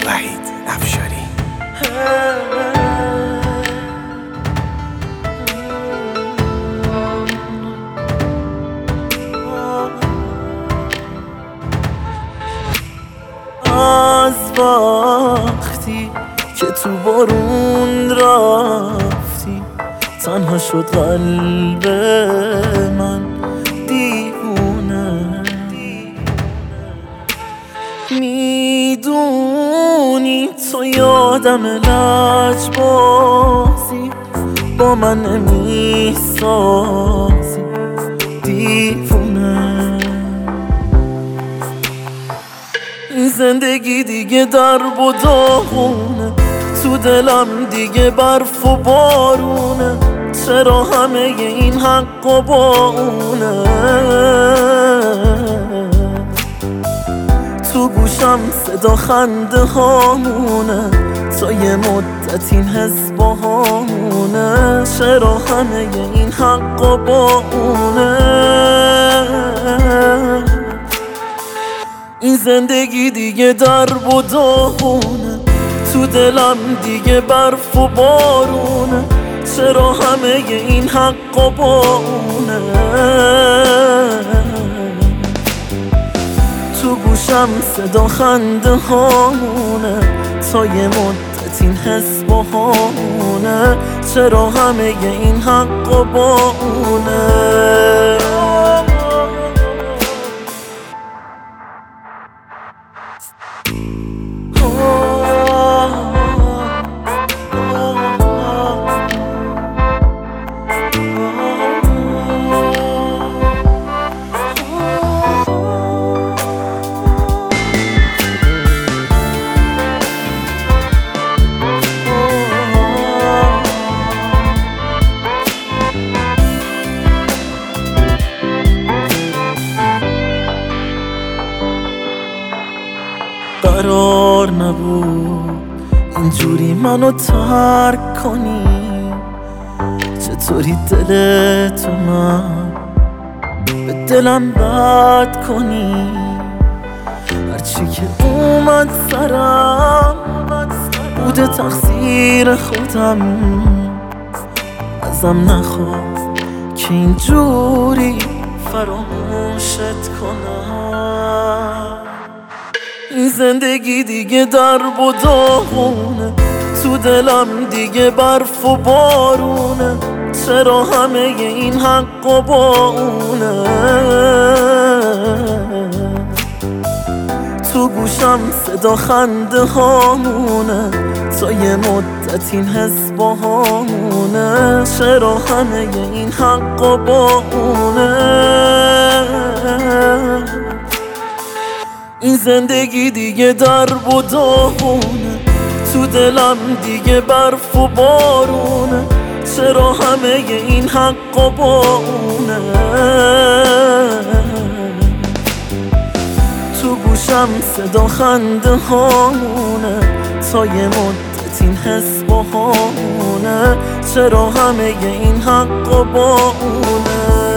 وحید افشاری. از وقتی که تو بارون رفتی تنها شد قلب من دیوونه. میدونی تو یادم لجبازی با من نمیسازی دیوونه. این زندگی دیگه درب و داغونه، تو دلم دیگه برف و بارونه. چرا همه این حق و با اونه؟ تو گوشم صدا خنده هامونه، تا یه مدت این حس با همونه. چرا همه این حق و با اونه؟ این زندگی دیگه درب و داغونه، تو دلم دیگه برف و بارونه. چرا همه این حق و با اونه؟ تو گوشم صدا خنده هامونه، تا یه مدت این حس با همونه. چرا همه این حق و با اونه؟ قرار نبود اینجوری منو ترک کنی، چطوری دلتو من به دلم بد کنی. هرچی که اومد سرم بوده تقصیر خودم، ازم نخواه که اینجوری فراموشت کنم. این زندگی دیگه درب و داغونه، تو دلم دیگه برف و بارونه. چرا همه این حق و با اونه؟ تو گوشم صدا خنده هامونه، تا یه مدت این حس با همونه. چرا همه این حق و با اونه؟ این زندگی دیگه درب و داغونه، تو دلم دیگه برف و بارونه. چرا همه این حق و با اونه؟ تو گوشم صدا خنده هامونه، تا یه مدت این حس با همونه. چرا همه این حق و با اونه؟